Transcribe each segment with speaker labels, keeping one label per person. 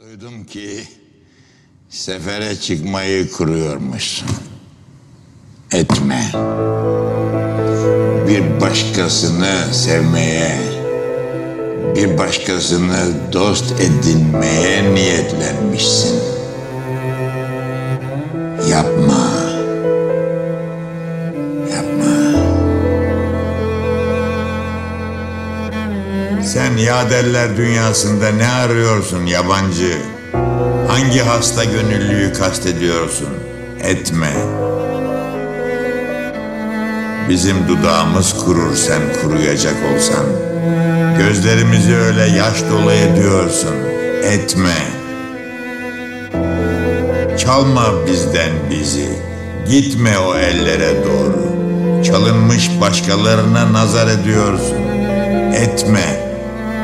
Speaker 1: Duydum ki sefere çıkmayı kuruyormuşsun. Etme. Bir başkasını sevmeye, bir başkasını dost edinmeye niyetlenmişsin. Yapma. Yapma.
Speaker 2: Sen yaderler dünyasında ne arıyorsun yabancı? Hangi hasta gönüllüyü kastediyorsun? Etme. Bizim dudağımız kurur sen kuruyacak olsan. Gözlerimizi öyle yaş dolu ediyorsun. Etme. Çalma bizden bizi. Gitme o ellere doğru. Çalınmış başkalarına nazar ediyorsun. Etme.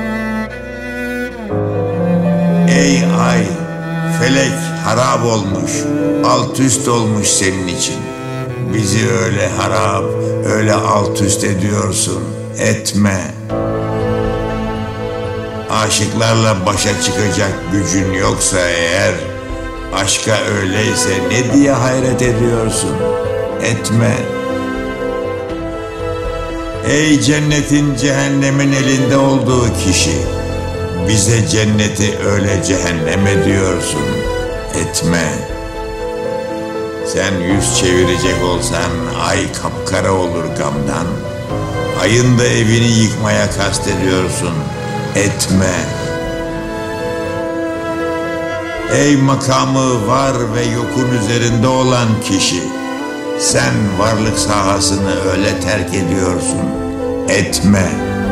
Speaker 2: Ey ay, felek harap olmuş, alt üst olmuş senin için. Bizi öyle harap, öyle alt üst ediyorsun. Etme. Aşıklarla başa çıkacak gücün yoksa eğer, aşka öyleyse ne diye hayret ediyorsun? Etme. Ey cennetin cehennemin elinde olduğu kişi, bize cenneti öyle cehennem ediyorsun. Etme. Sen yüz çevirecek olsan ay kapkara olur gamdan. Ayın da evini yıkmaya kastediyorsun. Etme. Ey makamı var ve yokun üzerinde olan kişi, sen varlık sahasını öyle terk ediyorsun. Etme.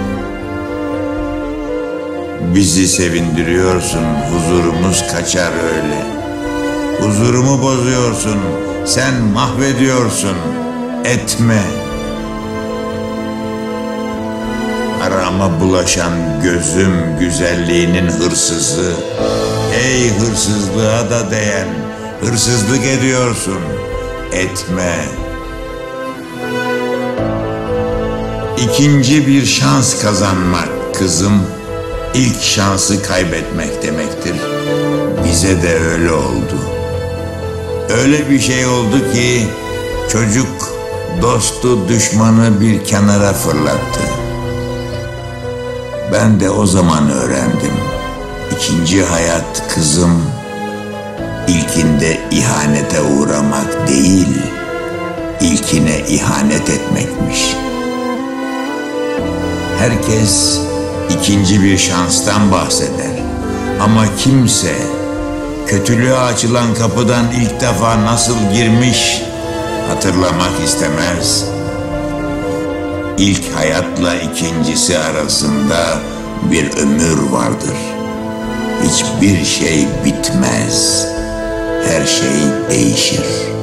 Speaker 2: Bizi sevindiriyorsun, huzurumuz kaçar öyle. Huzurumu bozuyorsun, sen mahvediyorsun. Etme. Harama bulaşan gözüm güzelliğinin hırsızı. Ey hırsızlığa da değen, hırsızlık ediyorsun. Etme. İkinci bir şans kazanmak kızım, İlk şansı kaybetmek demektir. Bize de öyle oldu. Öyle bir şey oldu ki çocuk dostu düşmanı bir kenara fırlattı. Ben de o zaman öğrendim. İkinci hayat kızım, ilkinde ihanete uğramak değil, ilkine ihanet etmekmiş. Herkes İkinci bir şanstan bahseder. Ama kimse kötülüğe açılan kapıdan ilk defa nasıl girmiş hatırlamak istemez. İlk hayatla ikincisi arasında bir ömür vardır. Hiçbir şey bitmez. Her şey değişir.